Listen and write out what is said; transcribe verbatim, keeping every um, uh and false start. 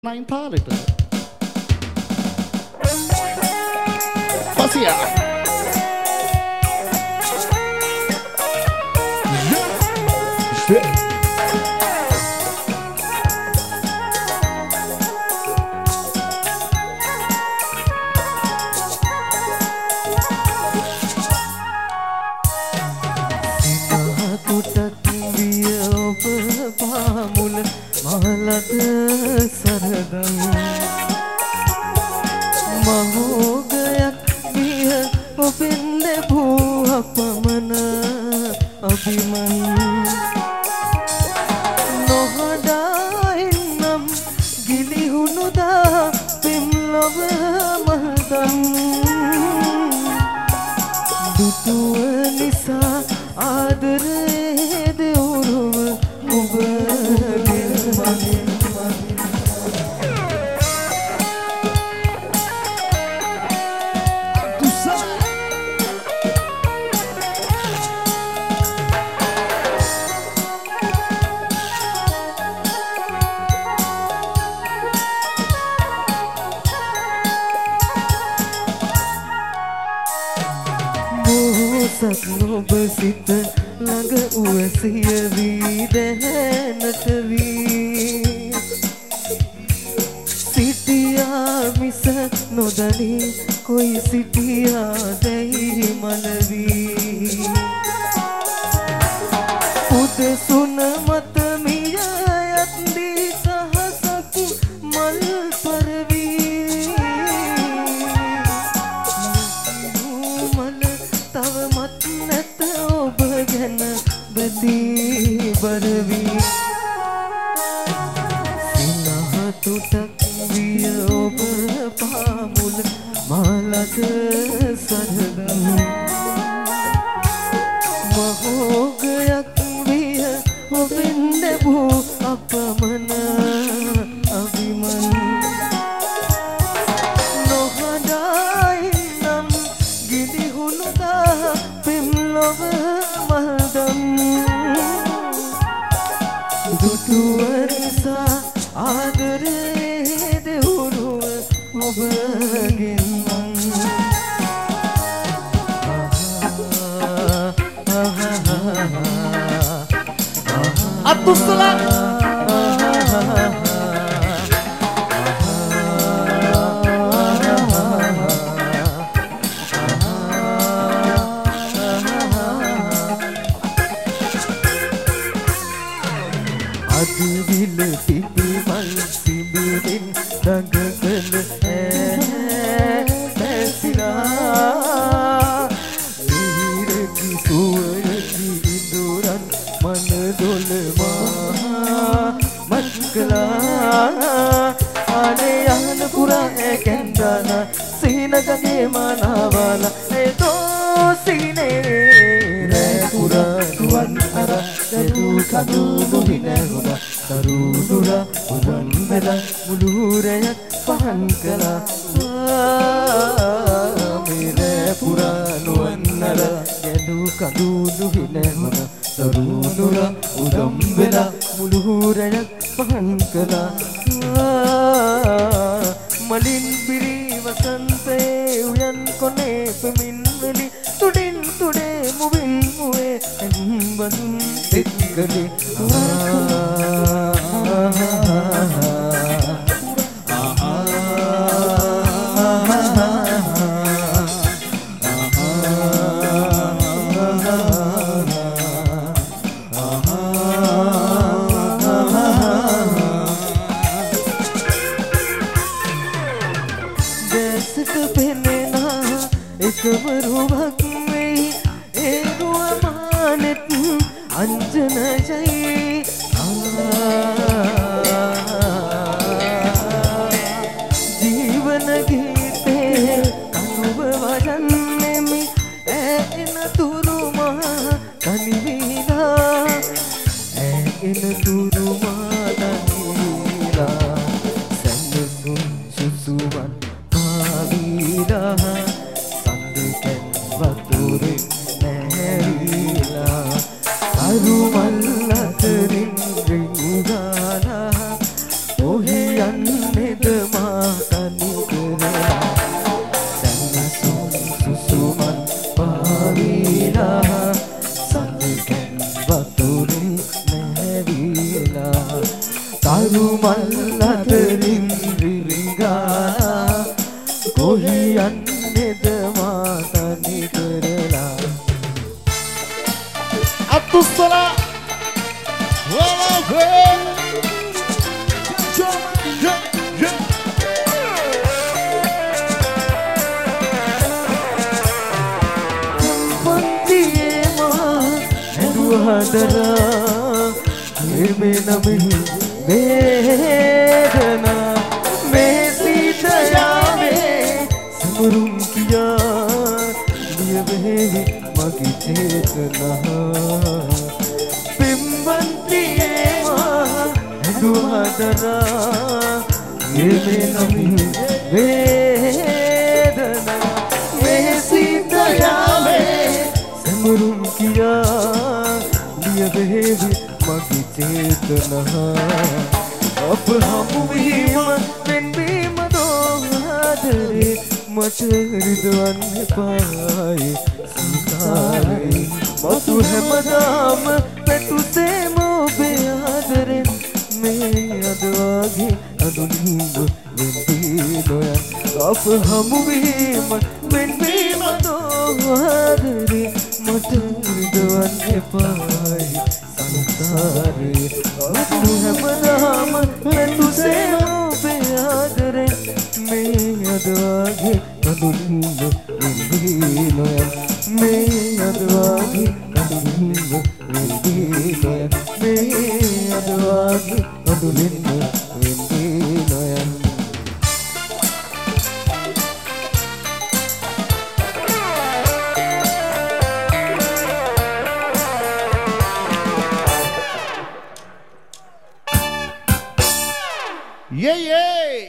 Nine pallet. Pasia. සරදම් මහෝගයක් විය ඔබෙන් ලැබූ අපමණ අභිමන් නොහඩායින්නම් ගිලිහුණුදා පෙම්ලොව මහදම් දුටුව නිසා ආදරේ දෙවුරුව ඔබ සත්නොබ සිත ළඟ උවසිය වී දැහැනට වී සිටියා මිස නොදනී කොයි සිටියා දැයි මනවී උදෙසුන මත මිය යත්දී සහසක් මල් පරවී තව මත් නැත ඔබ ගැන බදී බරවී සිනහතුටක් විය ඔබ පාමුල මාලක සරදම් මහෝගයක් විය ඔබෙන් ලැබූ අපමණ අභිමන් නොහඩායින්නම් ගිලිහුණුදා පෙම්ලොව මහදම් දුටුව නිසා ආදරේ දෙවුරුව ඔබගෙන් මං අත්තුස්සලා අදවිල පිපිමල් සිඹිමින් දඟකන ඇසිනා මිහිරකි සුවයකි ඉඳුරන් මනදොල මහා මත්කලා අනේ යහන පුරා ඇකැන්දන සීනකගේ මනවල එතෝ සිනේ රැපුරා නුවන් අර දරු කඳු දුහිනහුන දරුදුර උදන් මෙල මුළුරයක් පහන් කළා මේ පුරා නුවන් අර දරු කඳු දුහිනහුන දරුදුර උදන් මෙල මුළුරයක් පහන් කළා මලින් පිරි වසන්තේ උයන් කොනේ පෙමින් වෙලි තුඩින් තුඩේ මුවින් මුවේ ඇන්බඳුන් එක්කලේ දැසට පෙනෙනා එකවරුවක් වෙයි ඒ රුවමානෙත් අංජනජයි ජීවන ගීතේ කනුව වඩන්නෙමි ඇෙන තුරුමා කනිවීලා ඇෙන තුරුමා දනීලා සැන්නසුන් සුසුවන් පාවීලා සඳකැන් Susana Love hadara me nami vedana me sitaya me samrum kiya liya vevi magi chetna pimbanti ma du hadara me nami vedana me sitaya me samrum kiya baby मगी चेतना अब हम भी मन भी मनो हादरे मचरिदवन पाए सितारे मधु है मदाम पे तुसे मोबे हादरे मैं अदवागी अदुनीब वेंदी लोया अब हम भी मन भी मनो हादरे मचरिदवन पाए तारे तू है मदाम मैं तुझे पे आदरे मैं अदवागी अदुनीब वेंदी लोया मैं अदवागी अदुनीब वेंदी लोया मैं अदवागी अदुनीब वेंदी लोया Yeah, yeah.